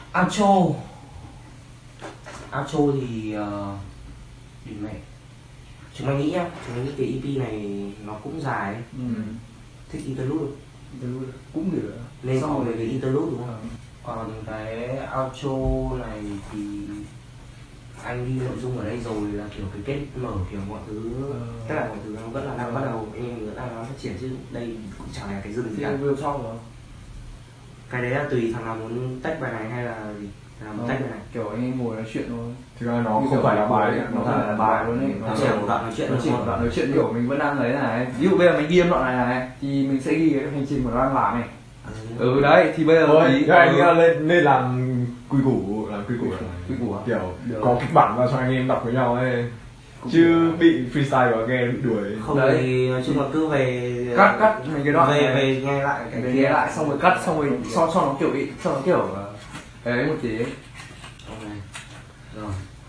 Outro thì điểm này chúng mày nghĩ nhá, chúng mày nghĩ cái EP này nó cũng dài ấy. Thích interlude cũng được nên so với cái interlude đúng không? Còn cái outro này thì anh ghi nội dung ở đây rồi là kiểu cái kết mở kiểu mọi thứ, tất cả mọi thứ nó vẫn là đang bắt đầu, anh em vẫn đang phát triển chứ đây cũng chẳng là cái dừng gì cả. xong rồi Cái đấy là tùy thằng nào muốn tách bài này hay là gì, thằng nào muốn tách bài này. kiểu anh em ngồi nói chuyện thôi. Thực ra nó không phải là bài, nó không phải là bài luôn ấy. Nó chỉ là một đoạn nói chuyện, nó chỉ một đoạn nói chuyện kiểu mình vẫn đang lấy này. Ví dụ bây giờ mình ghi âm đoạn này thì mình sẽ ghi cái hành trình mà nó đang làm này. Đấy thì bây giờ thôi anh nghĩ là nên làm quy củ à? Kiểu được. Có kịch bản ra cho anh em đọc với nhau ấy, chứ bị freestyle và nghe bị đuổi. Không đấy. Thì nói chung là cứ về cắt mấy cái đoạn về nghe lại cái về nghe lại xong rồi cắt xong rồi cho nó kiểu ấy, cho nó kiểu ấy một tí ấy. Okay. Rồi